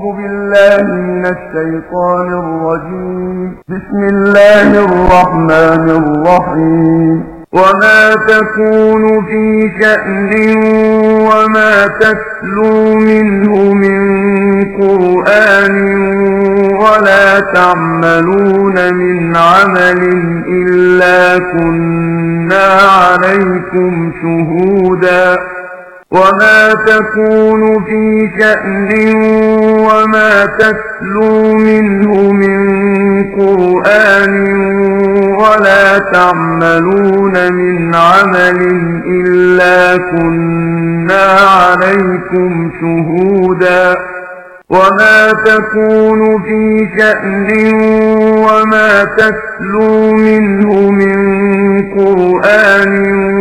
بالله من الشيطان الرجيم. بسم الله الرحمن الرحيم. وما تكون في شأن وما تتلو منه من قرآن ولا تعملون من عمل إلا كنا عليكم شهودا. وما تكون في شأن وما تتلو منه من قرآن ولا تعملون من عمل إلا كنا عليكم شهودا. وما تكون في شأن وما تتلو منه من قرآن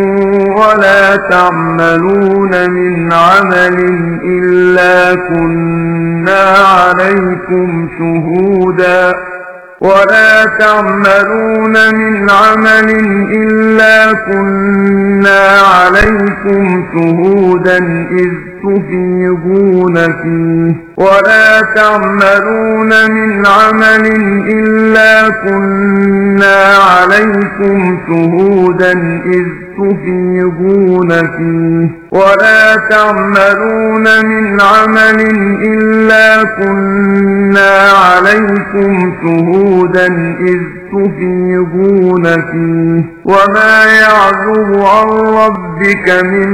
ولا تعملون من عمل إلا كنا عليكم شهودا. ولا تعملون من عمل إلا كنا عليكم شهودا إذ تفيضون فيه. ولا تعملون من عمل إلا كنا عليكم شهودا إذ تفيضون فيه. ولا تعملون من عمل إلا كنا عليكم شهودا إذ تفيضون فيه. وما يعزب عن ربك من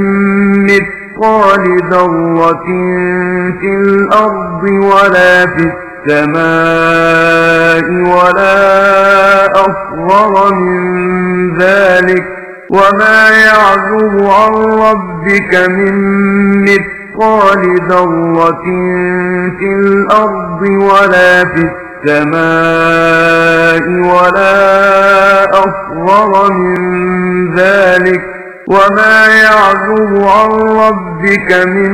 مثقال ذرة في الأرض ولا في السماء ولا أصغر من ذلك. وما يعزب عن ربك من مثقال ذرة في الأرض ولا في السماء ولا أصغر من ذلك. وما يعزب عن ربك من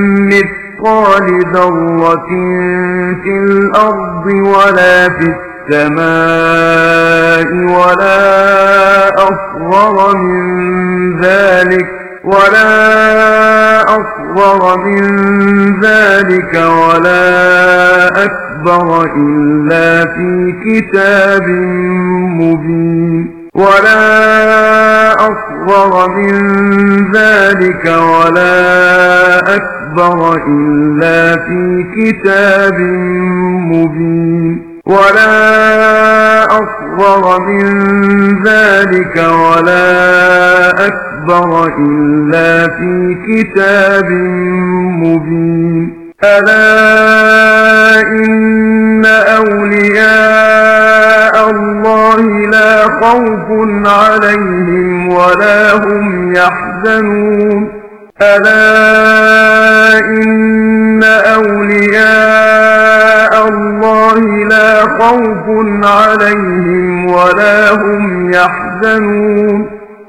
مثقال ذرة في الأرض ولا في السماء ولا أصغر من ذلك. ولا أصغر من ذلك ولا أكبر إلا في كتاب مبين. ولا أصغر من ذلك ولا أكبر إلا في كتاب مبين. ولا أصغر من ذلك ولا أكبر إلا في كتاب مبين. ألا إن أولياء الله لا خوف عليهم ولا هم يحزنون. ألا إن أولياء الله لا خوف عليهم ولا هم يحزنون.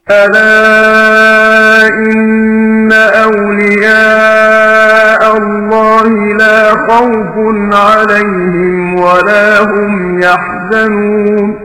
ألا إن أولياء الله لا خوف عليهم ولا هم يحزنون.